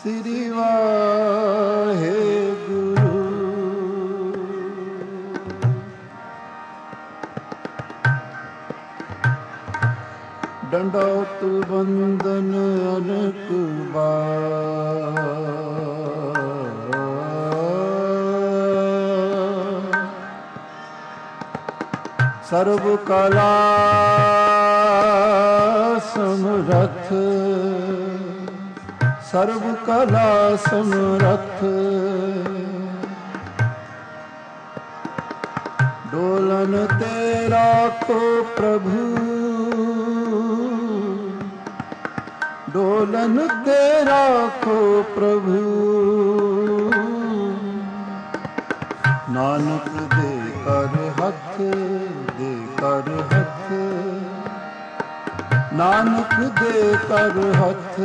श्री वाहेगुरु। दंडौत वंदन अनेक बार, सर्व कला समरथ, सर्व कला समरथ। डोलन तेरा को प्रभु, डोलन तेरा को प्रभु। नानक दे कर हथ, दे कर हथ, नानक दे कर हथ।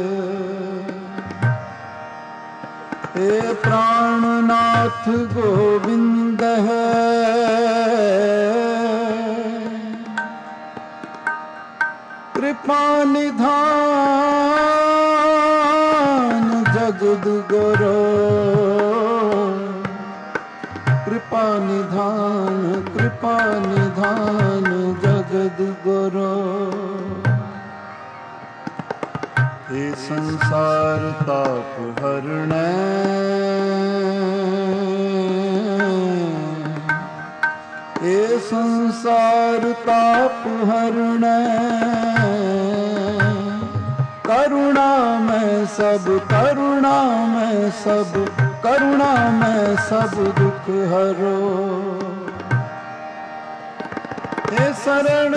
हे प्राणनाथ गोविंद है, कृपा निधान जगद गुरो। कृपा निधान, कृपा निधान जगद गुरो। हे संसार ताप हरणै, हे संसार ताप हरणै। करुणा में सब, करुणा में सब, करुणा में सब दुख हरो। हे शरण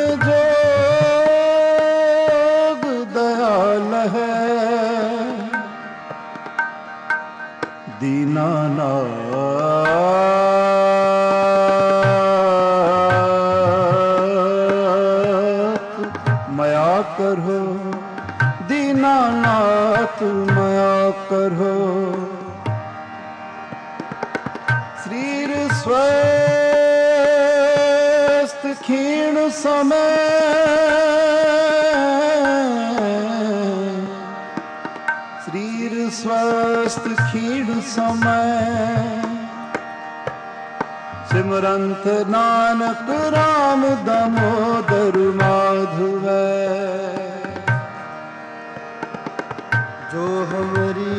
जोग दयाल है, दीनानाथ मया करो, दीनानाथ मया करो। शरीर स्वस्थ क्षीण समय, शरीर स्वस्थ क्षीण समय। सिमरंत नानक राम दामोदर माधव। जो हमारी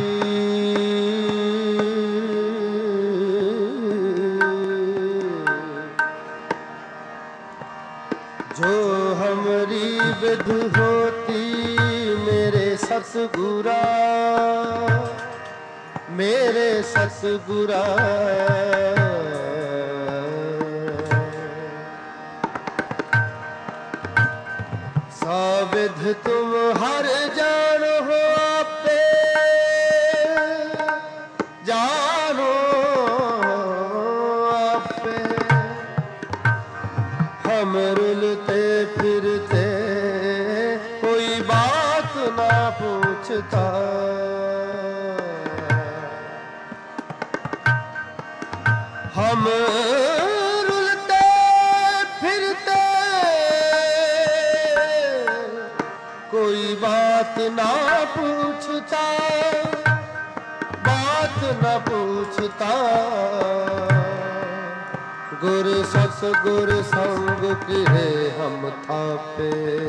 विध होती मेरे सतगुरा, मेरे सतगुरा। साविध तुम हर जान हो, आपे जानो आपे। हम रुलते फिरते कोई बात ना पूछता, हम रुलते फिरते कोई बात ना पूछता, बात ना पूछता। गुर सतगुर संग किए हम थापे,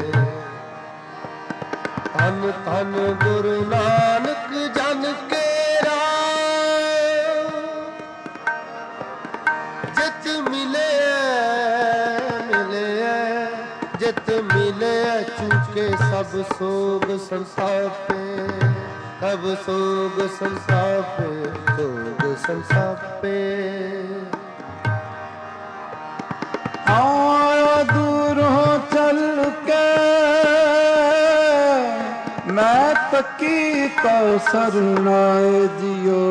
धन धन गुरु नानक जन केरा। जित मिले मिले, जित मिले चूके सब सोग संसापे, सब सोग संसापे, सोग संसापे। आया दूरों चल के मैं तकी तो शरणाए जियो।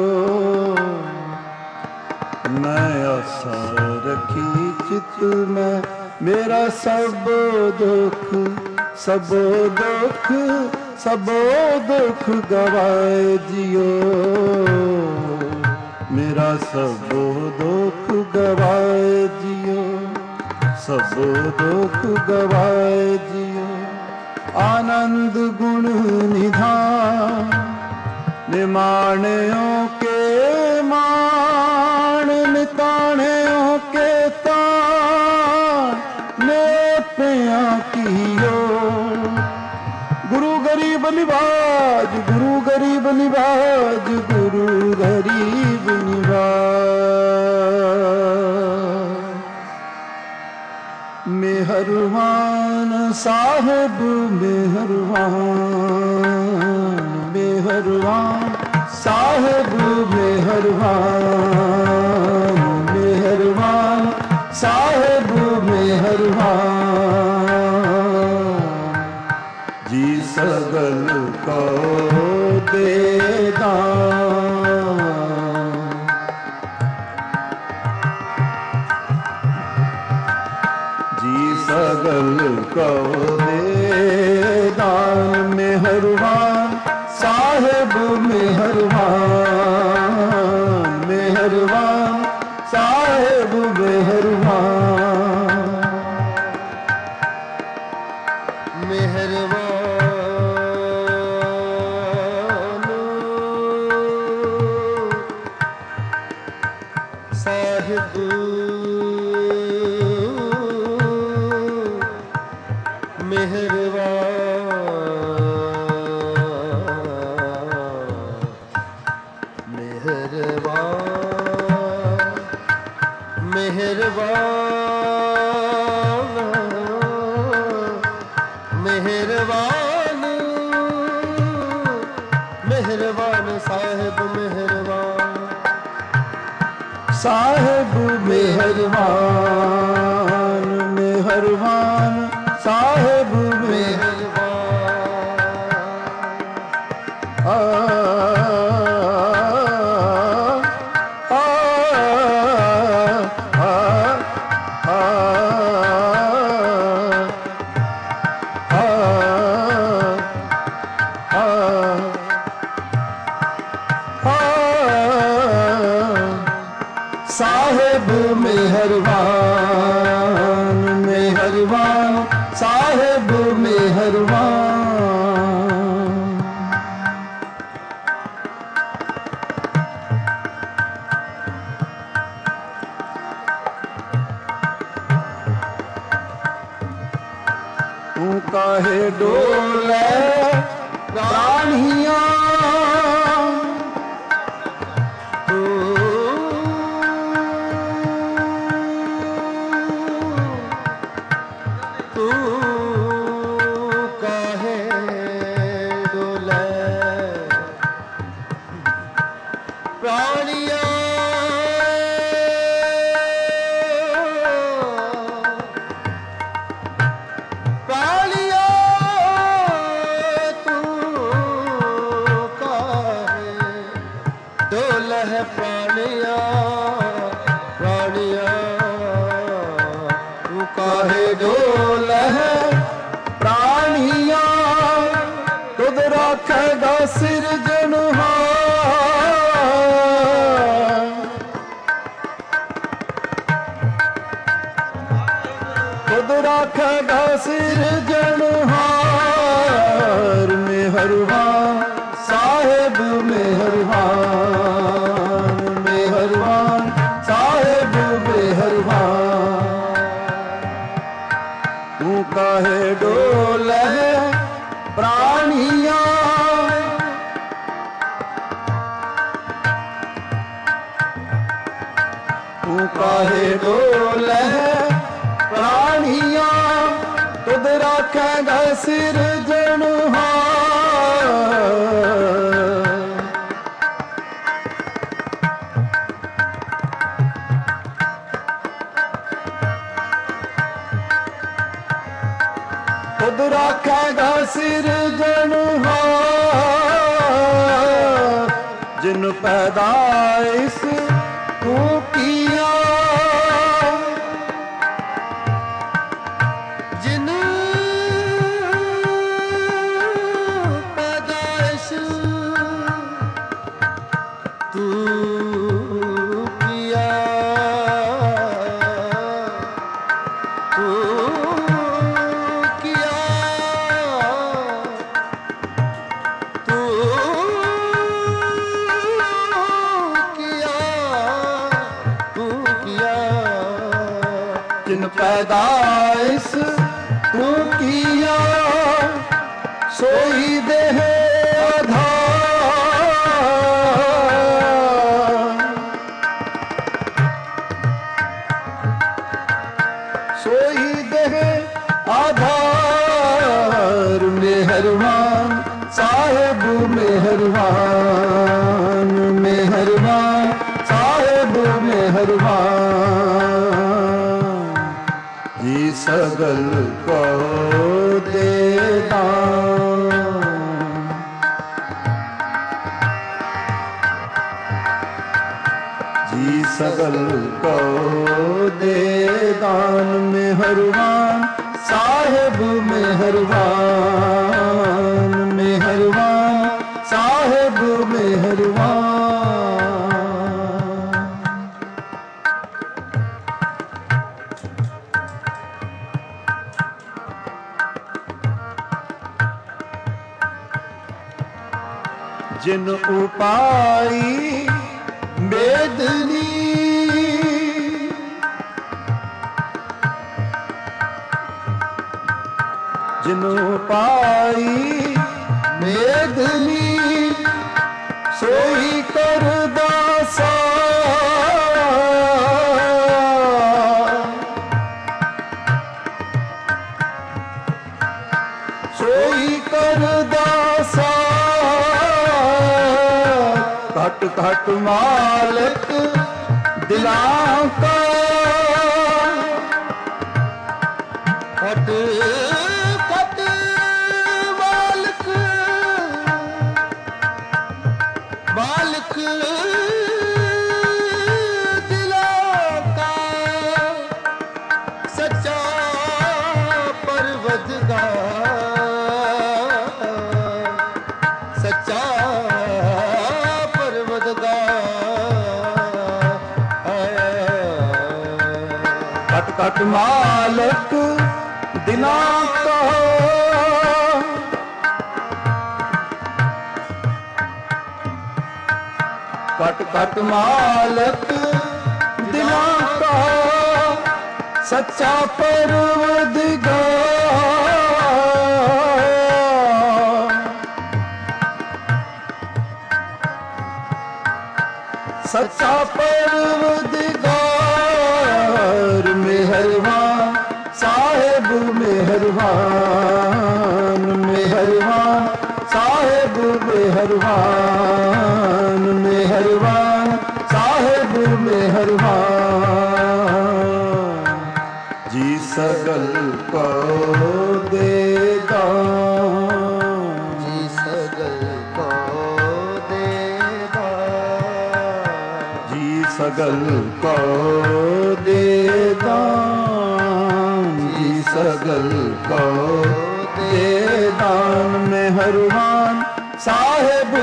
मैं आशा रखी चित में मेरा सब दुख, सब दुख, सब दुख गवाए जियो। मेरा सब दुख गवाए जियो, सब दुख गवाए जियो। आनंद गुण निधान माण्यो के मान निताण्यो के ताण ने पिया कियो। गुरु गरीब निवाज, गुरु गरीब निवाज, गुरु गरीब निवाज। मेहरबान साहिब मेहरबान, मेहरबान साहिब मेहरबान, मेहरबान साहिब मेहरबान। जी सगल को दे दान, जी सगल को दे दान। मेहरबान साहिब मेहरबान, मेहरबान साहिब मेहरबान, मेहरबान साहिब मेहरबान, मेहरबान साहिब मेहरबान, साहिब मेहरबान, मेहरबान साहिब मेहरबान। साहिब मेहरबान, मेहरबान साहिब मेहरबान। तू काहे डोले प्राणियां, प्राणिया प्राणिया तू काहे डोले प्राणिया। तुद राखेगा सिरजनहार, तुद राखेगा सिरजनहार। मेहरबान साहिब मेहरबान, मेहरबान साहिब मेहरबान। तू काहे डोले प्राणियां, तू काहे डोले प्राणियां। तुद राखेगा सिरजनहार, खुद राखेगा सिरजनहार। जिन पैदाइश तू किया, जिन पैदाइश तू किया, तू किया, तू पैदाइश तू किया सोई देह आधार, सोई देह आधार। मेहरबान साहिब मेहरबान, मेहरबान साहिब मेहरबान, जी सगल को दे दान। जी सगल को दे दान। मेहरबान साहिब मेहरबान, मेहरबान साहिब मेहरबान। जिन उपाई बेदनी, जिन उपाई बेदनी, सोई कर दासा। सोई कर दासा, घट घट मालिक दिलां का। घट घट मालिक, मालिक दिलां का। सच्चा परवरदिगार, सच्चा घट घट मालिक दिलां का। घट घट मालिक दिलां का, सच्चा परवरदिगार, सच्चा परवरदिगार। मेहरबान साहिब मेहरबान, मेहरबान साहिब मेहरबान, मेहरबान साहिब मेहरबान, जी सगल को दे दान। जी सगल को दे दान, जी सगल को दे दान, जी सगल को दे दान। मेहरबान साहिब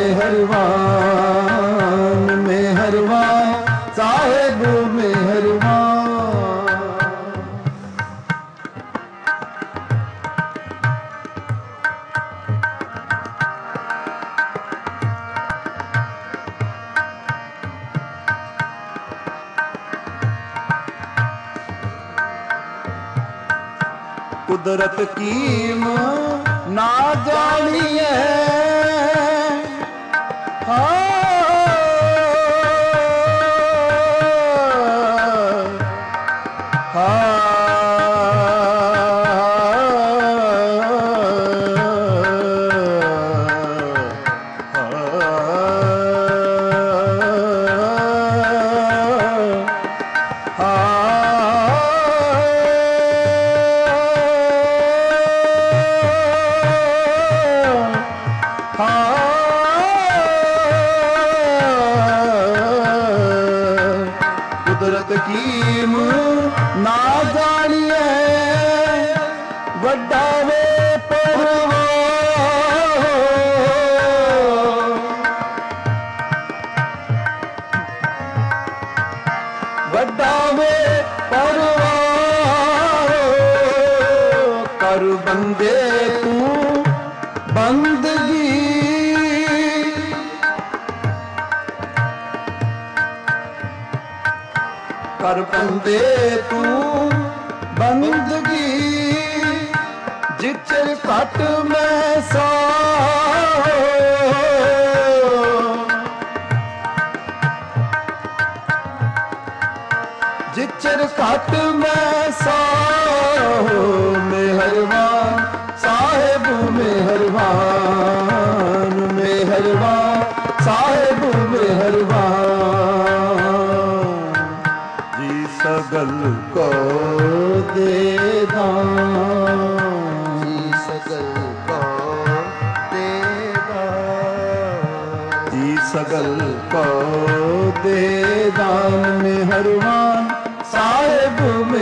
मेहरबान, मेहरबान साहिब मेहरबान। कुदरत कीम ना जानिए, कुदरत कीम ना जानिए, वड्डा वे परवाह, वड्डा वे परवाह। कर बंदे तू बंदगी, कर बंदे तू घट में सो जिचर घट में सो मेहरबान साहिब मेहरबान मेहरबान साहिब मेहरबान जी सगल को दे दान जी सगल को दे दान जी सगल को दे दान मेहरबान साहिब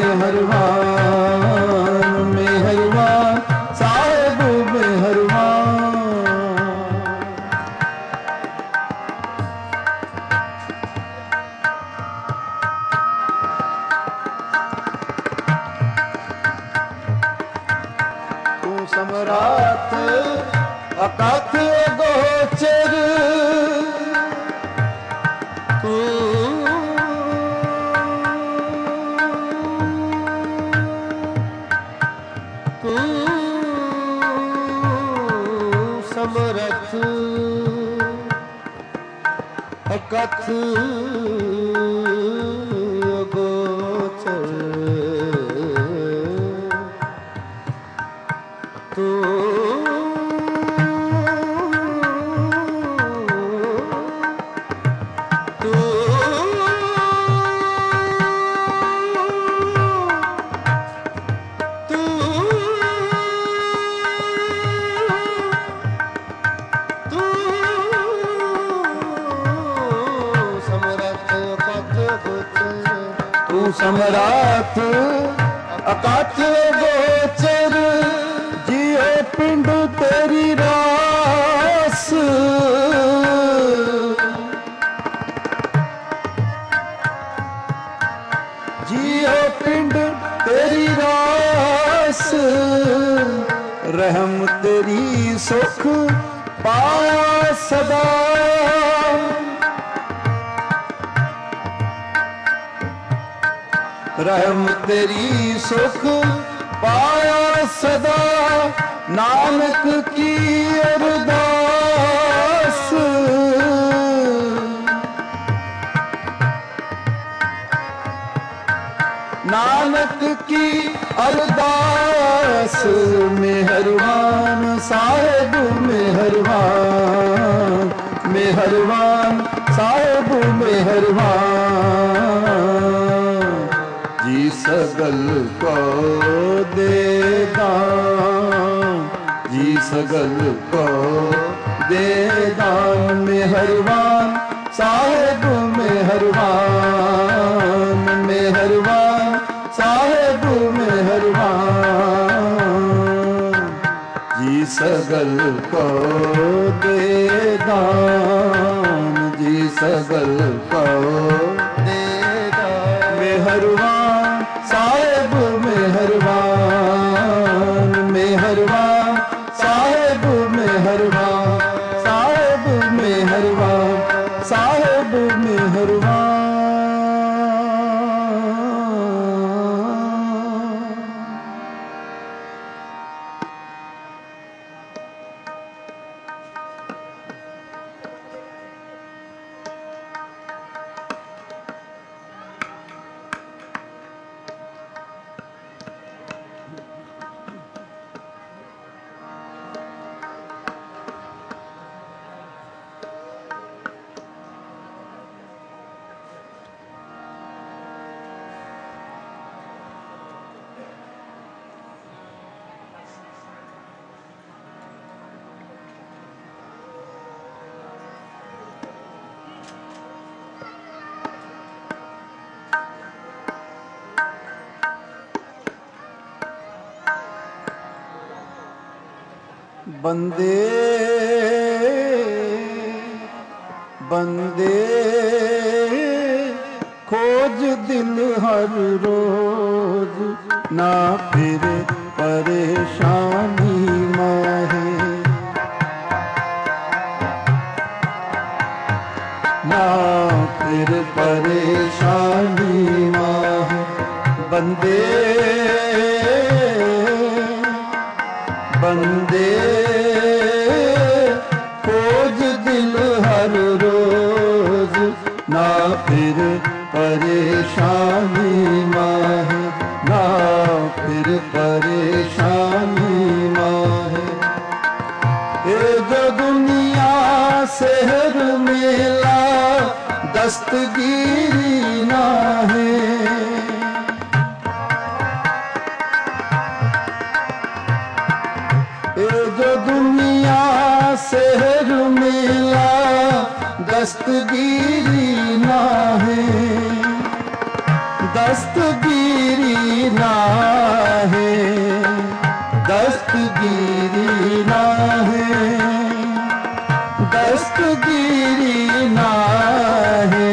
मेहरबान मेहरबान साहिब मेहरबान तू सम्राट अकथ गोचर तू समरथ अकथ गोचर तू समराथ अकथ गोचर जियो पिंड तेरी रास जियो पिंड तेरी रास रहम तेरी सुख पाया सदा रहम तेरी सुख पाया सदा नानक की अरदास नानक की अरदास मेहरबान साहिब मेहरबान मेहरबान साहिब मेहरबान जी सगल को दे दान जी सगल को दे दान मेहरबान साहिब मेहरबान मेहरबान साहिब मेहरबान जी सगल को दे दान जी सगल को दे दान मेहरबान साहिब मेहरबान मेहरबान साहिब मेहरबान साहिब मेहरबान साहिब मेहरबान बंदे बंदे खोज दिल हर रोज ना फिर परेशानी माहे ना फिर परेशानी माहे बंदे बंदे खोज दिल हर रोज, ना फिर परेशानी माहे, ना फिर परेशानी माहे। ये जो दुनिया शहर मेला दस्तगीरी ना है, ये जो दुनिया शहर मेला दस्तगीरी ना है, दस्तगीरी ना है, दस्तगीरी ना है, दस्तगीरी ना है,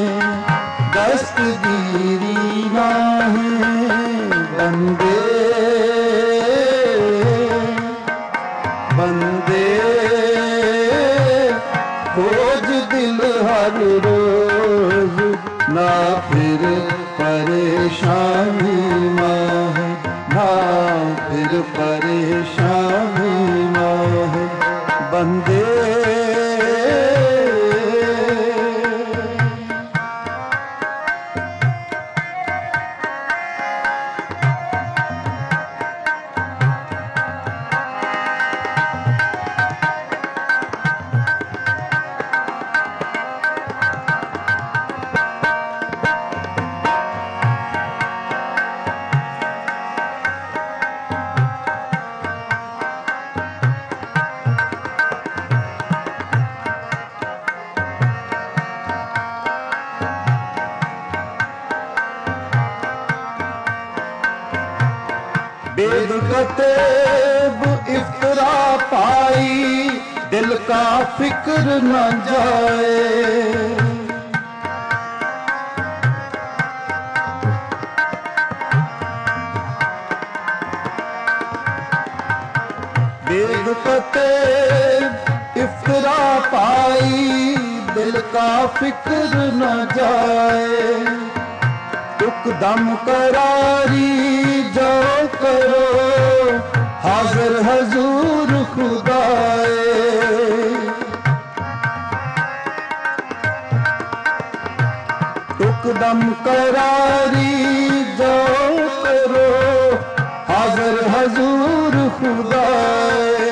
दस्तगीरी ना है। बंदे बंदे खोज दिल हर रोज, ना फिर परेशानी माहे, ना फिर परेशानी माहे। बंदे बेदकतेब इफ्तरा पाई, दिल का फिक्र न जाए। बेदकतेब इफ्तरा पाई, दिल का फिक्र न जाए। तुकदम करारी जो करो, हाजिर हजूर खुदाए। तुकदम करारी जो करो, हाजिर हजूर खुदाए,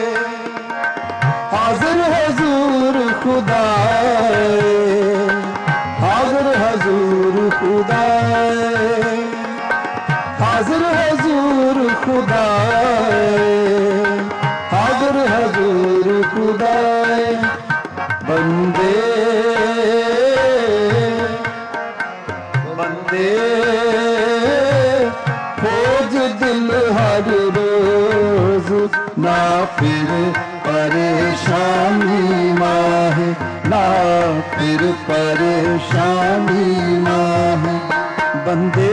हाजिर हजूर खुदाए, हाजिर हजूर खुदाए, हाजिर हजूर खुदाए, हाजिर हजूर खुदाए। बंदे बंदे खोज दिल हर रोज, ना फिर परेशानी माहे, ना फिर परेशानी माहे। बंदे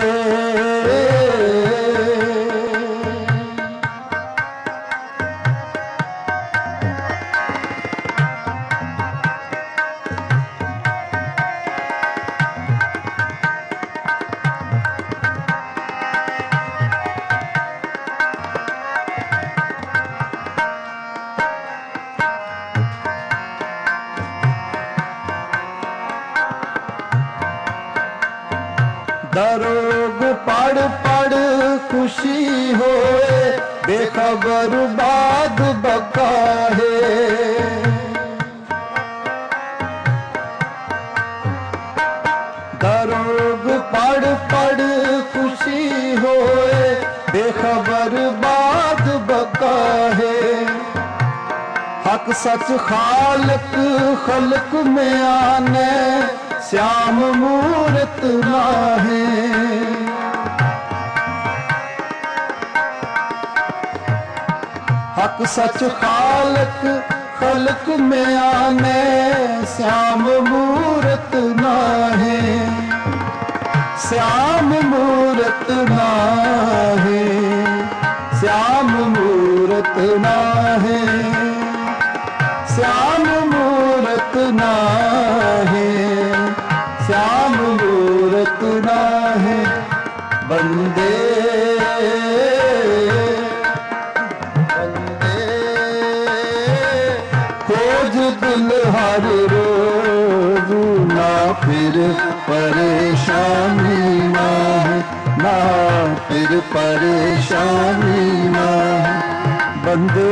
दरोग पढ़ पढ़ खुशी होए, बेखबर बाद बका है। दरोग पढ़ पढ़ खुशी होए, बेखबर बाद बका है। हक सच खालक खलक में आने, श्याम मूरत ना है। हक सच खालक खलक में आने, श्याम मूरत ना है, श्याम मूरत ना है, श्याम मूरत ना है, श्याम मूरत ना है, श्याम मूरत ना है। बंदे दिल हर रोज, ना फिर परेशानी माहे, ना फिर परेशानी माहे बंदे।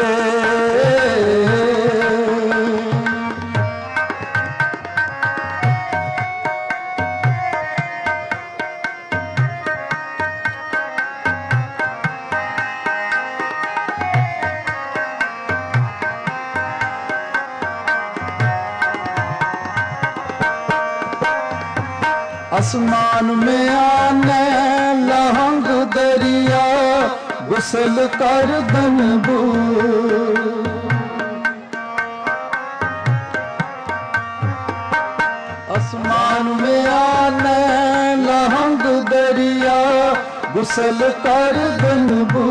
आसमान में आने लहंग दरिया, गुसल कर दनबू। आसमान में आने लहंग दरिया, गुसल कर दनबू।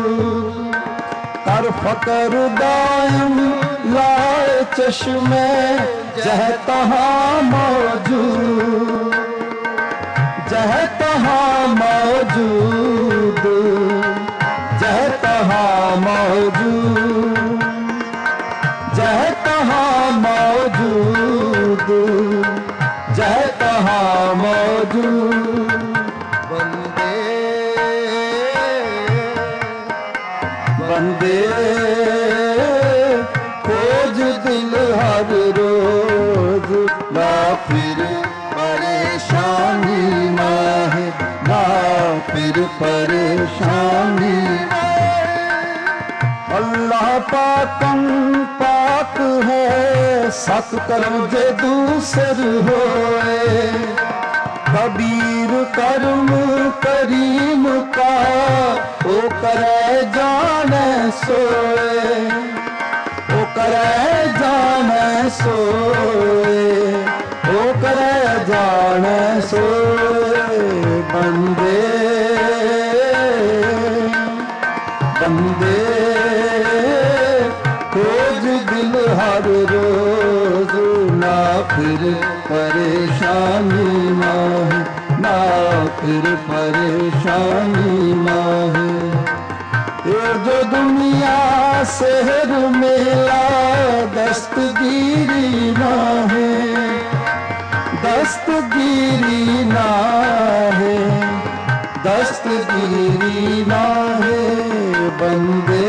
कर फकर दायम लाए चश्मे, जह तहाँ मौजूद, जह तहाँ मौजूद, जह तहाँ मौजूद, जह तहाँ मौजूद, जह तहाँ मौजूद बंदे। बंदे खोज दिल हर रोज, ना फिर परेशानी माहे, ना फिर परेशानी। अल्लाह पाकम पाक है, सत कर्म जे दूसर होए। कबीर कर्म करीम का, ओ करे जाने सोए, ओ करे जाने सोए, ओ करे जाने सोए बंदे। बंदे खोज दिल हर रोज, ना फिर परेशानी माहे, ना फिर परेशानी माहे। ये जो दुनिया शहर मेला, दस्तगीरी ना है, दस्तगीरी ना है, दस्तगीरी ना है बंदे।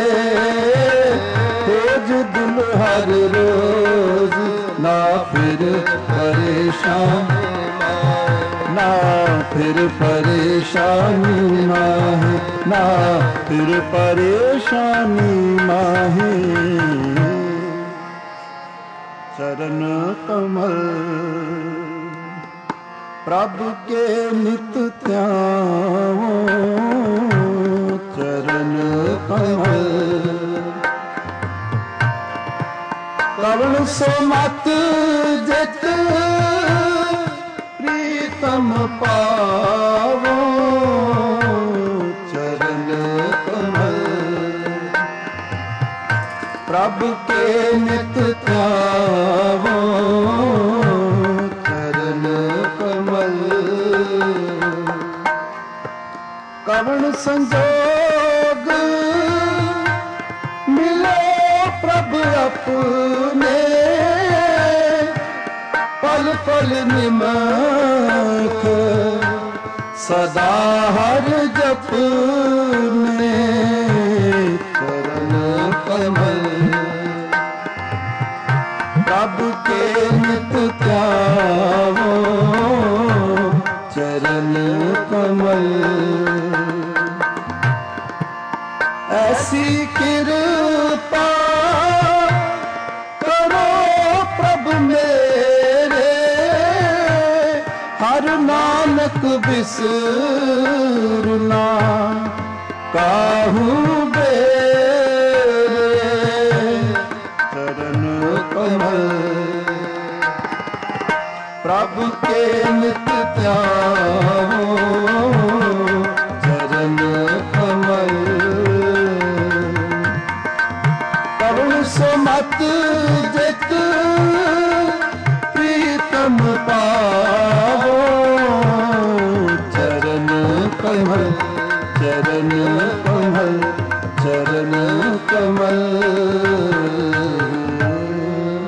खोज दिल हर रोज, ना फिर परेशान, ना फिर परेशानी माहे, ना फिर परेशानी माहे। चरण कमल प्रभु के नित ध्याओ, चरण कमल कवण सो मत जित प्रीतम पावो। चरण कमल प्रभु के नित ध्याओ, चरण कमल कवण संजोग मिलो प्रभु अपने। पल पल निमख सदा हर जपने। चरण कमल प्रभु के नित ध्याओ, चरण कमल ऐसी कृपा करो प्रभु मेरे। हर नानक बिसरना काहू बेरे। चरण कमल प्रभु के नित ध्याओ, चरण कमल करुण सुमत जित प्रीतम पावो। चरण कमल चरण कमल चरण कमल।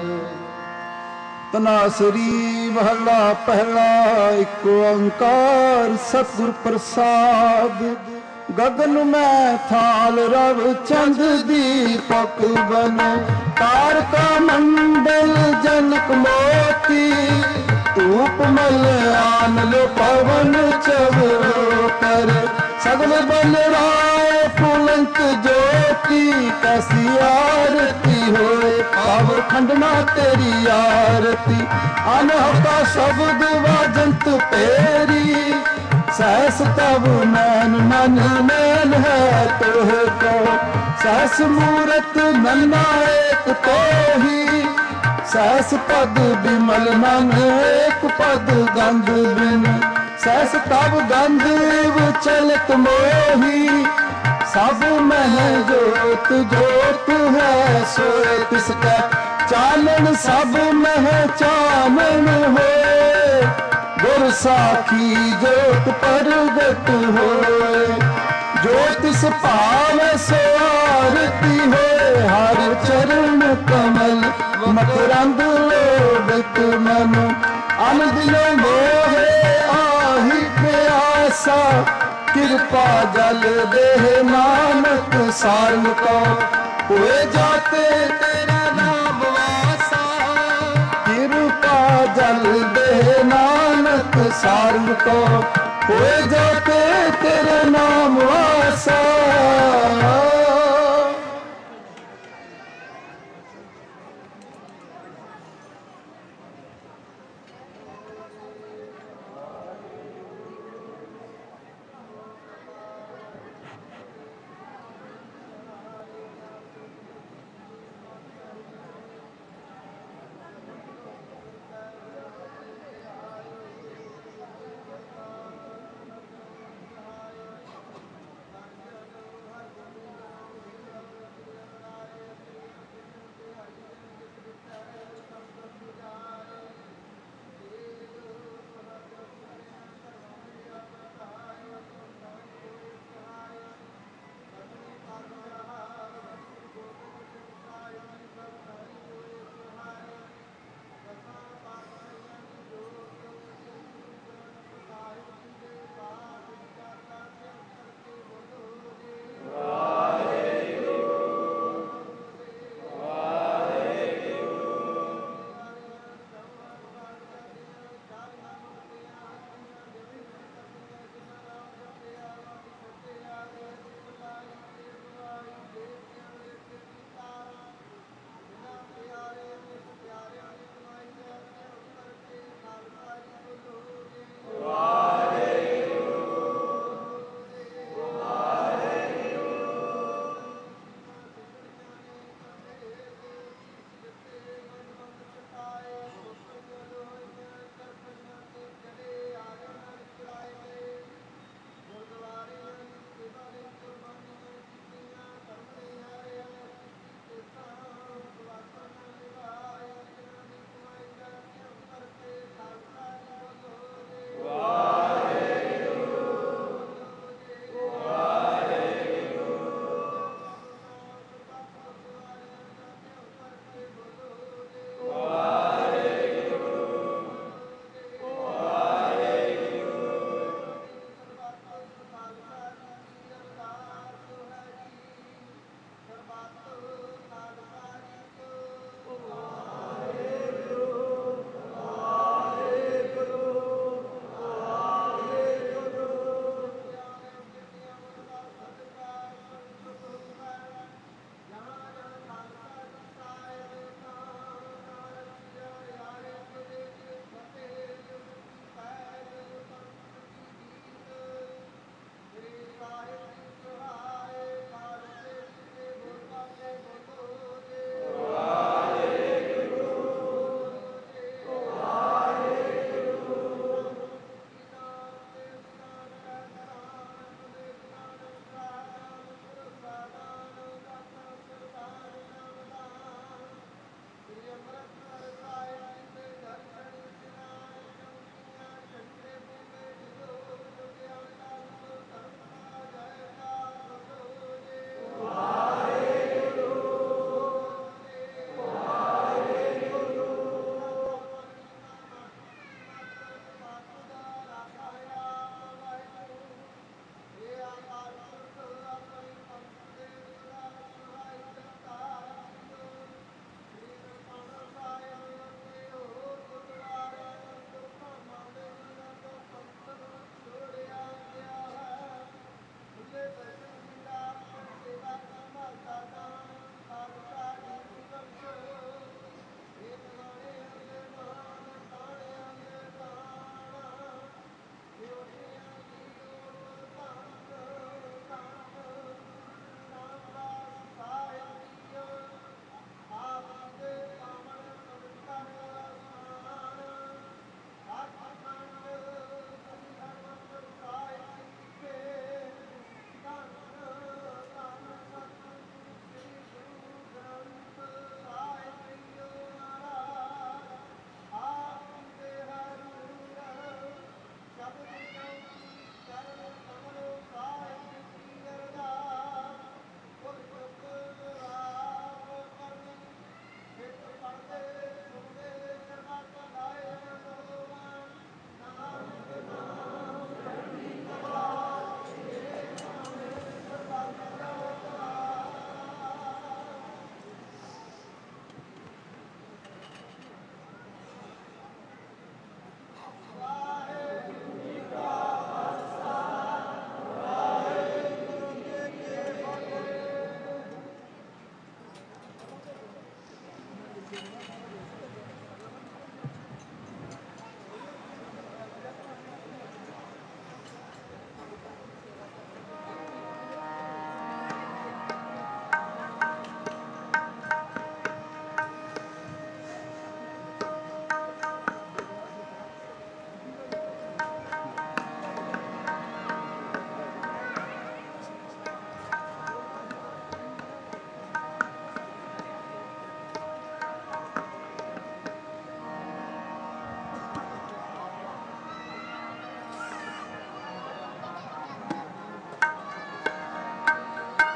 ਤਨਾਸਰੀ ਮਹਲਾ ਪਹਿਲਾ। ਇੱਕ ਓੰਕਾਰ ਸਤਿਗੁਰ ਪ੍ਰਸਾਦ। ਗਗਨ ਮੈਂ ਥਾਲ ਰਵ ਚੰਦ ਦੀਪਕ ਬਨ। ਤਾਰਕਾ ਮੰਡਲ ਜਨਕ ਮੋਤੀ। ਧੂਪ ਮਲ ਆਨਲ ਪਵਨ ਚਵਰੋ ਕਰ। ਸਗਲ ਬਲ ਰਾਏ ਫੁਲੰਤ ਜੋਤੀ। ਕੈਸੀ ਆਰਤੀ ਹੋਏ ਪਾਵਰ ਖੰਡਨਾ ਤੇਰੀ ਆਰਤੀ। ਅਨਹਤਾ ਸ਼ਬਦ ਵਾਜੰਤ ਤੇਰੀ। ਸਹਿਸ ਤਬ ਨੈਨ ਮਨ ਨੈਨ ਹੈ ਤੋਹ ਕੋ। ਸਹਿਸ ਮੂਰਤ ਨੰਨਾ ਏਕ ਤੋਹੀ। ਸਹਿਸ ਪਦ ਬਿਮਲ ਮਨ ਏਕ ਪਦ ਗੰਧ ਬਿਨ। ਸਹਿਸ ਤਬ ਗੰਧ ਚਲਤ ਮੋਹੀ। ਸਭ ਮਹਿ ਜੋਤ ਜੋਤ ਹੈ ਸੋਇ ਤਿਸ ਕੈ। ਚਾਨਣ ਸਭ ਮਹਿ ਚਾਨਣ ਹੋਏ। ਗੁਰ ਸਾਖੀ ਜੋਤ ਪ੍ਰਗਟ ਹੋਏ। ਜੋ ਤਿਸ ਭਾਵੈ ਸੋ ਆਰਤੀ ਹੋਏ। ਹਰਿ ਚਰਨ ਕਮਲ ਮਕਰੰਦ ਲੋਭਿਤ ਮਨੁ। ਅਨ ਦਿਨੋ ਮੋਹੇ ਆਹੀ ਪਿਆਸਾ। ਕਿਰਪਾ ਜਲ ਦੇਹ ਨਾਨਕ ਸਾਰੰਗ ਕੋ। ਹੋਏ ਜਾਤੇ ਤੇਰਾ ਨਾਮ ਵਾਸਾ। ਕਿਰਪਾ ਜਲ ਦੇਹ ਨਾਨਕ ਸਾਰੰਗ ਕੋ। ਹੋਏ ਜਾਤੇ ਤੇਰੇ ਨਾਮ ਵਾਸਾ।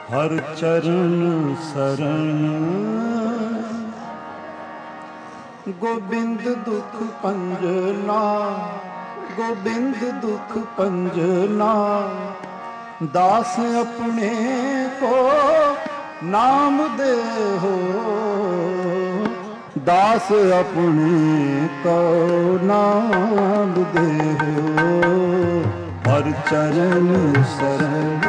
हर चरण शरण। गोबिंद दुख पंजना, गोबिंद दुख पंजना, दास अपने को नाम दे हो, दास अपने को नाम दे हो। हर चरण शरण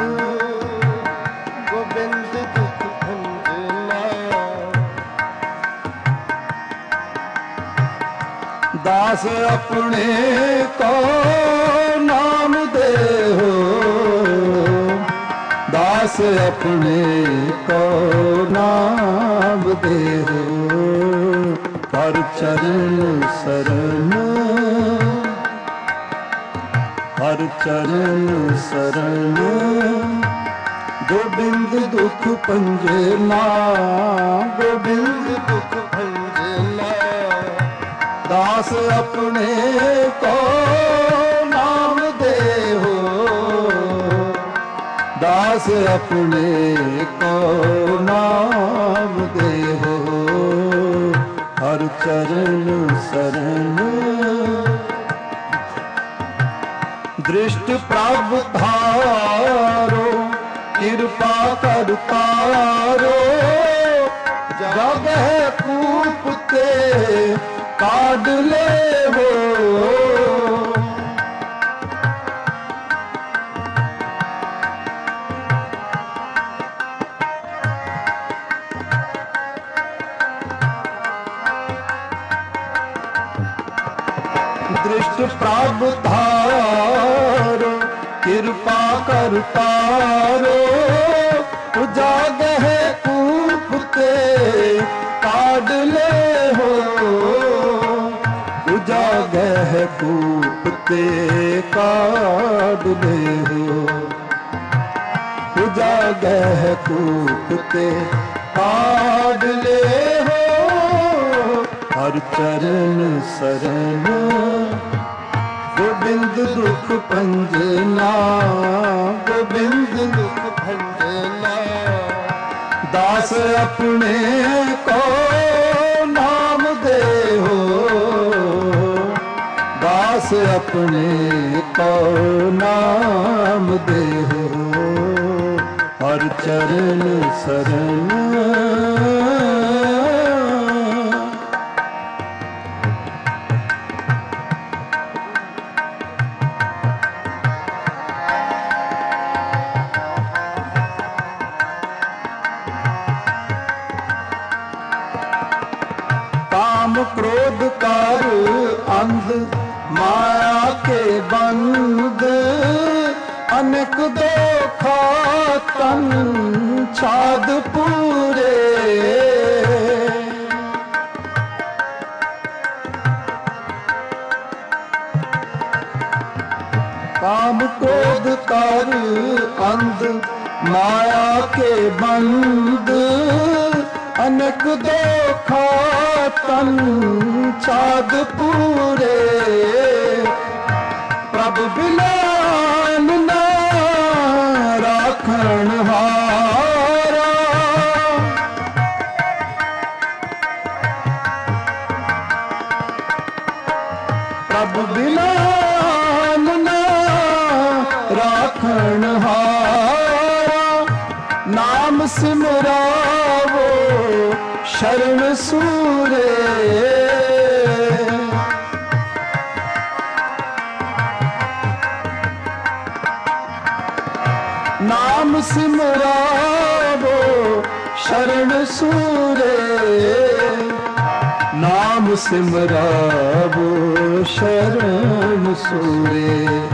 गोबिंद दुख भंजना, दास अपने को नाम दे हो, दास अपने को नाम दे हो। हर चरण शरण, हर चरण शरण, गोबिंद दुख भंजना, गोबिंद दुख भंजना, दास अपने को नाम दे हो, दास अपने को नाम दे हो। हर चरण शरण, दृष्ट प्रभ धारो, कृपा कर तारो, जग है कूप ते काढ़ ले हो। दृष्ट प्रभ धारो, कृपा कर तारो, जाग है कूप ते काढ़ ले हो, जाग है कूप ते काढ़ ले हो, जाग है कूप ते काढ़ ले हो। हर चरण शरण, गोबिंद दुख भंजना, गोबिंद दुख भंजना, दास अपने को नाम दे हो, दास अपने को नाम दे हो। हर चरण शरण, क्रोध कर अंध माया के बंद, अनेक दोखा तन छाद पूरे। काम क्रोध कर अंध माया के बंद, अनेक दोखा तन छाद पूरे। प्रभु बिलान ना राखण हारा, प्रभु बिलान ना राखण हारा। नाम सिमरावो शरण सूरे, नाम सिमरावो शरण सूरे, नाम सिमरावो शरण सूरे,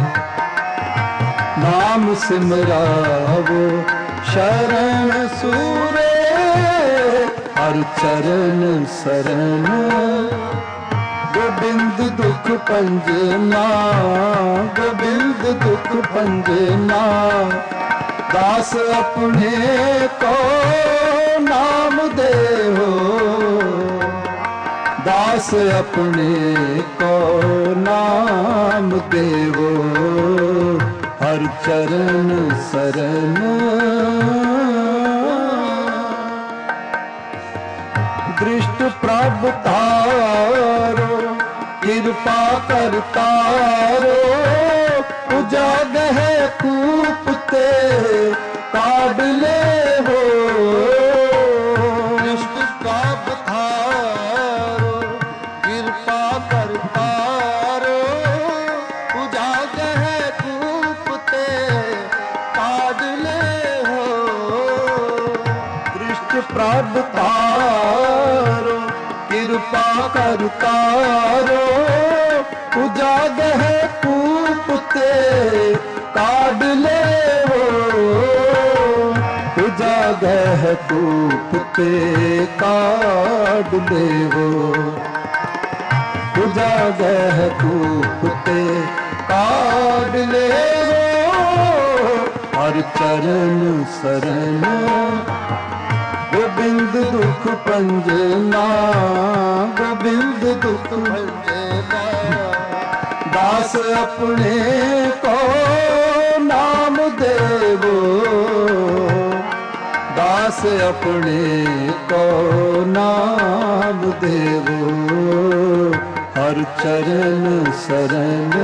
नाम सिमरावो शरण सूरे। हर चरण शरण, गोबिंद दुख भंजना, गोबिंद दुख भंजना, दास अपने को नाम दे हो, दास अपने को नाम देवो। हर चरण शरण, दृष्ट प्रभ तारो कृपा कर तारो उजागह कूप ते काढ़ ले हो दृष्ट प्रभ तारो कृपा कर तारो उजागह कूप ते काढ़ ले हो दृष्ट प्रभ तारो कृपा कर तारो उजागह कूप ते काढ़ ले हो उजागह कूप ते काढ़ ले हो उजागह कूप ते काढ़ ले हो हर चरण शरण गोबिंद दुख पंजना गोबिंद दुख पंजना दास अपने को नाम देवो दास अपने को नाम देवो हर चरण शरण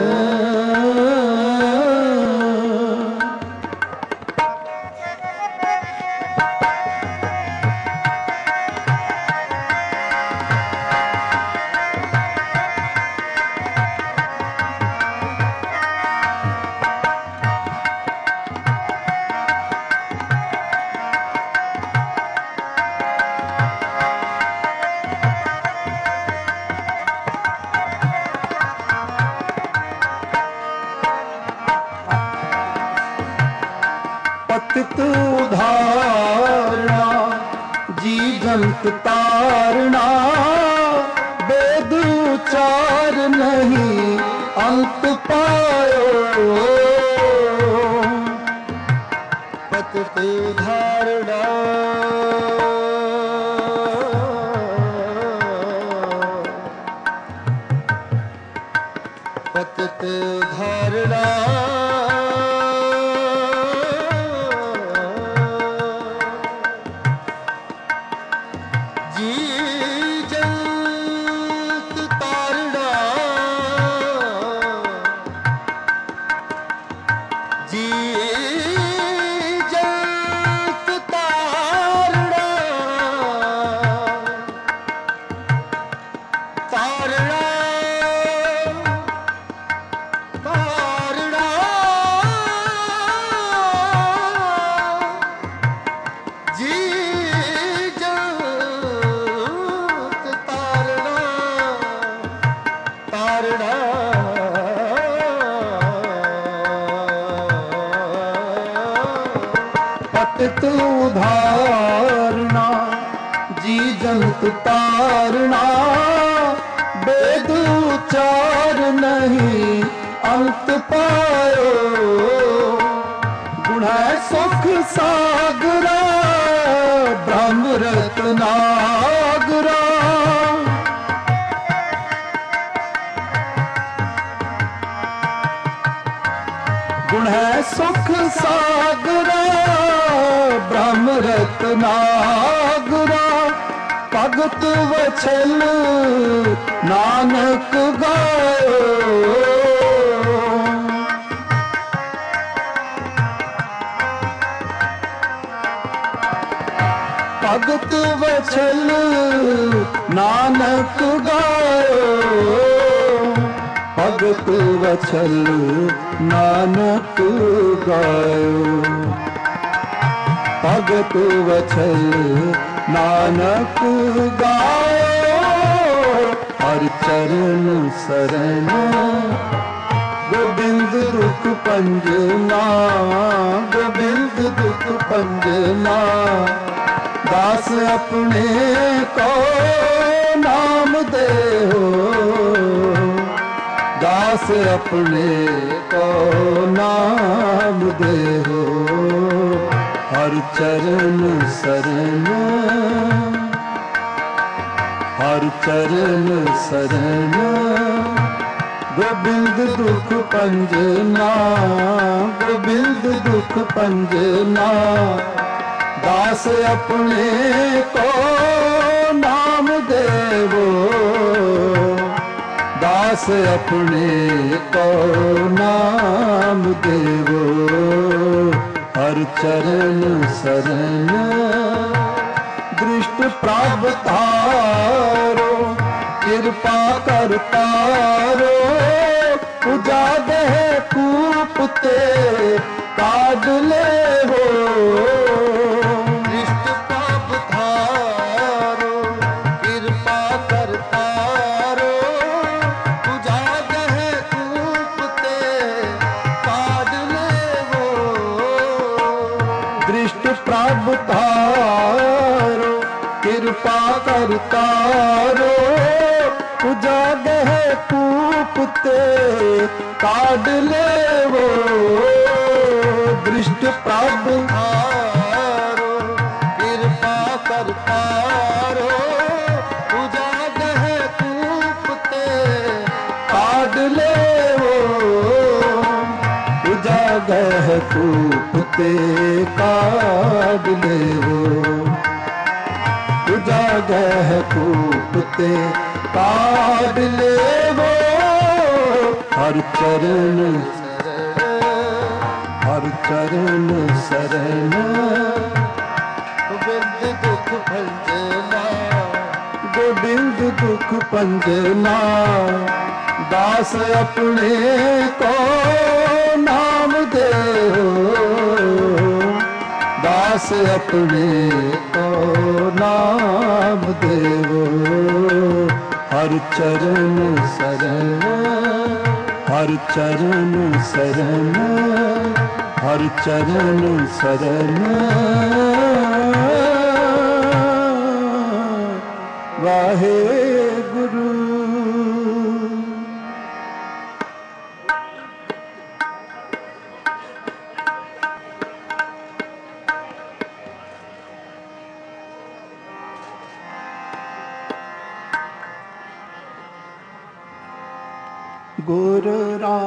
पतित उधारना जी जंत तारना वेद उचार नहीं अंत पायो पतित उधारना पतित उधारना पतित उधारना जी जंत तारना वेद उचार नहीं अंत पायो गुण है सुख सागरा ब्रह्म रत्नागरा गुण है सुख सागरा ब्रह्म रत्नागरा भगत वछल नानक गायो भगत वछल नानक गायो भगत वछल नानक गायो भगत वछल नानक गायो हर चरण शरण गोबिंद दुख पंजना गोबिंद दुख पंजना दास अपने को नाम दे हो दास अपने को नाम दे हो हर चरण शरण हर चरण शरण गोबिंद दुख पंजना गोबिंद दुख पंजना दास अपने को नाम दे दास अपने को नाम देवो, हर चरण शरण दृष्ट प्राप्त तारो, कृपा कर तारो, उजागे कूप ते काट ले हो। दृष्ट प्राप्त तारो, कृपा कर तारो, उजागे कूप ते काट ले हो। दृष्ट प्राप्त तारो, कृपा कर तारो, उजागे कूप ते काट ले वो। दृष्ट प्रभ तारो, कृपा कर तारो, उजागे कूप ते काट ले वो। उजागे कूप ते काट ले वो। उजागे कूप ते काट ले वो। हर चरण हर चरण शरण गोविंद दुख भंजना, गोविंद दुख भंजना, दास अपने को नाम दे हो। दास अपने को नाम देवो, हर चरण शरण हर चरण शरण हर चरण शरण। वाहे गुरु गुरु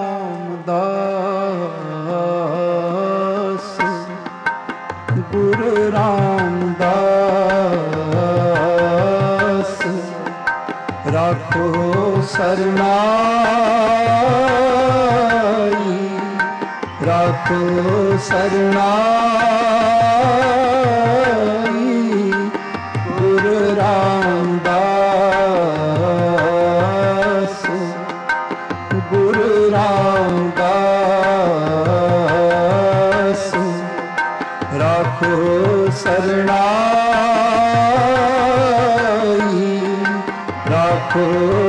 रामदास, गुरु रामदास, राखो सरनाई, राखो सरनाई। गुरु रामदास, गुरु रामदास, राखो सरनाई, राखो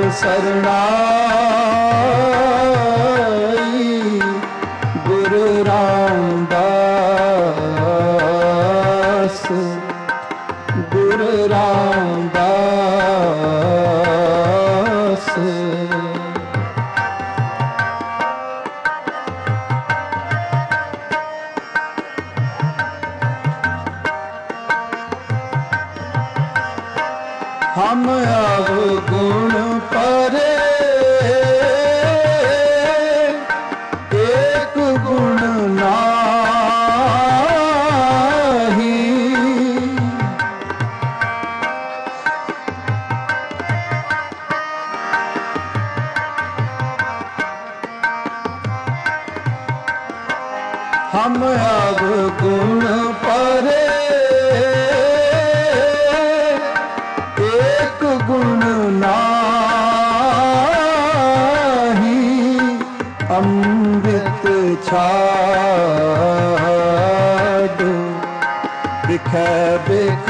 सरनाई। गुरु रामदास, गुरु रामदास। हम अवगुण परे एक गुण नाही। हम अवगुण परे गुण नाही। अमृत छाड़ बिख बिख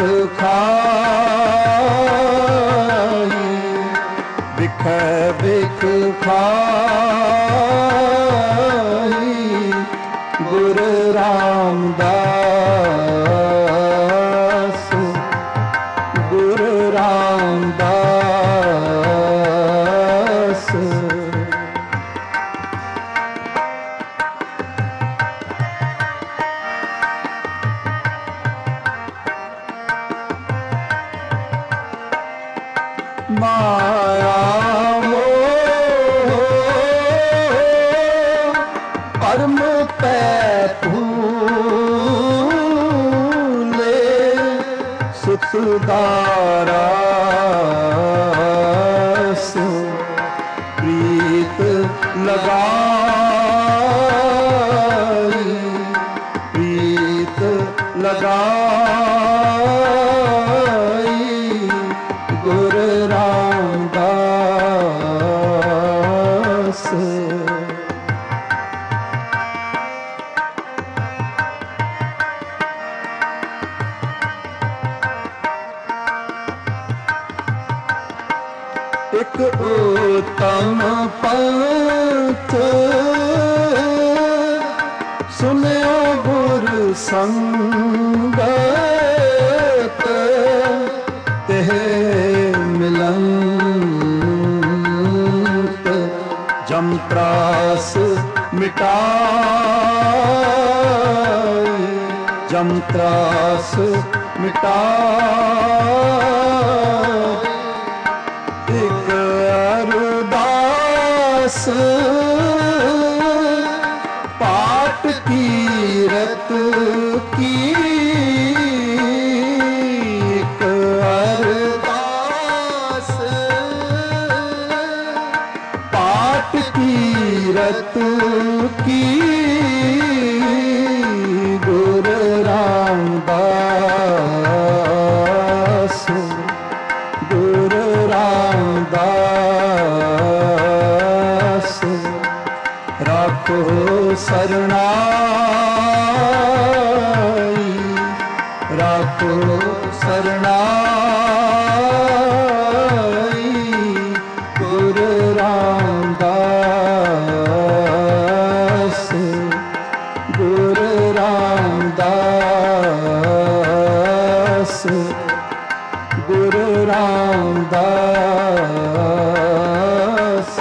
खाई, बिख बिख खाई। गुरु रामदास, गुरु रामदास। माया मोह उत्तम पंथ सुनियो गुरु संगत तेह मिलंत जम त्रास मिटाए जम त्रास मिटाए एक अरदास पाठ कीरत की एक अरदास पाठ कीरत की गुरु रामदास गुरु रामदास राखो सरनाई राखो सरनाई गुरु रामदास गुरु रामदास गुरु रामदास।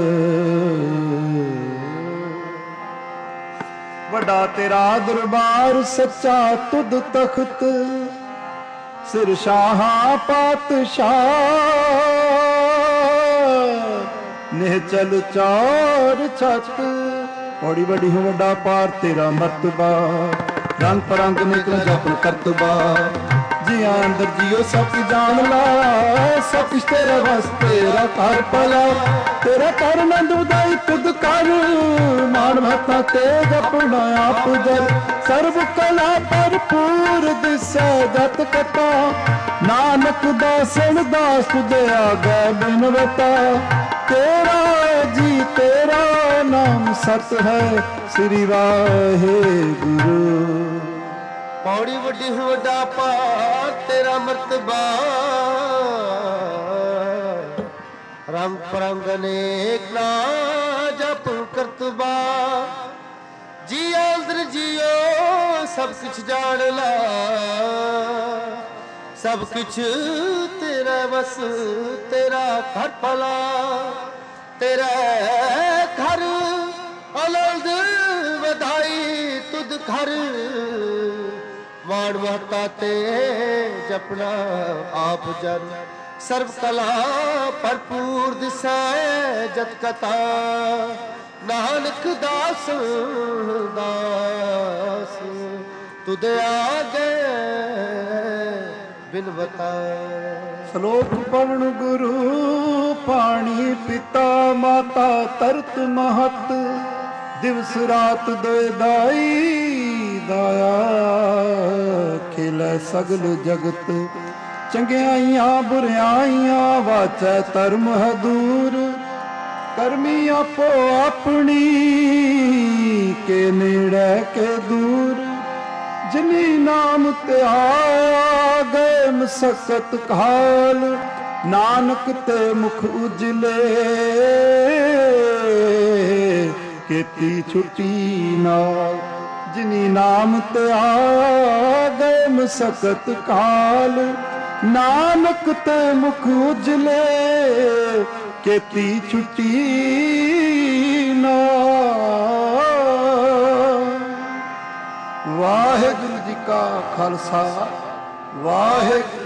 वड्डा तेरा दरबार सच्चा तुद तख्त सिर शाहा पातशाह निहचल चार छत बड़ी बड़ी हो वड्डा पार तेरा मर्तबा रंग परंग निकल जपन करतबा जिया अंदर जियो सब जान ला सब कुछ तेरा बस तेरा कर पला तेरा कर नंद उदाई तुद कर मान भक्ता तेज अपना आप जल सर्व कला भरपूर दिसै जत कथा नानक दासन दास तुझे आगे बिनवता तेरा जी तेरा नाम सत है श्री वाहे गुरु। पौड़ी वड्डी वड्डा पार तेरा मर्तबा रंग परंग अनेक ना जप करतबा जिया अंदर जियो सब कुछ जान ला सब कुछ तेरा बस तेरा घर पला तेरा घर आनंद बधाई तुद घर वाण महता ते जपना आप जन सर्व कला भरपूर दिसै जत कथा नानक दास दास तुदे आगे बिनवता। श्लोक पवन गुरु पाणी पिता माता तरत महत दिवस रात दोए दाई दाया खिलै सगल जगत चंगियाइयां बुरियाइयां वाचै धर्म है दूर करमी आपो अपनी के नेड़े के दूर जिनी नाम ते आया गए मसकत काल नानक ते मुख उजले केती छुट्टी नाल जिनी नाम ते आ गए मसकत काल नानक ते मुख उजले केती छुट्टी नाल। वाहिगुरु जी का खालसा वाहिगुरु